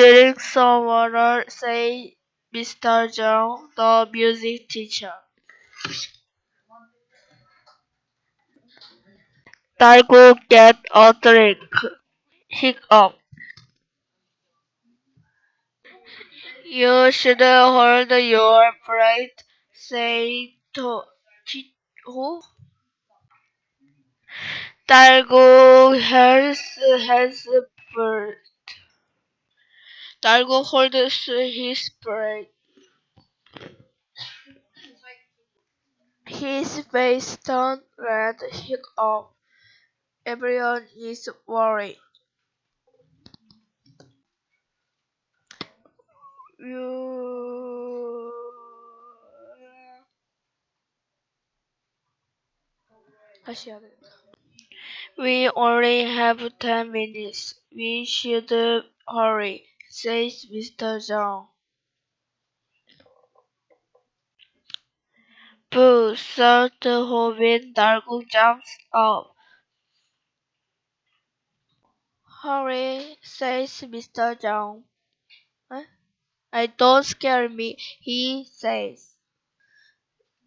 Drink some water, said Mr. John, the music teacher. Dargo, get a drink. Hiccup. You should hold your breath, said who? Dargo has breath. Dargo holds his breath. His face turned red. Hiccup. Everyone is worried. You... 다시 해야 돼. We only have 10 minutes. We should hurry, says Mr. John. Boo, thought Hobbit. Dargo jumps up. Hurry, says Mr. John. Don't scare me, he says.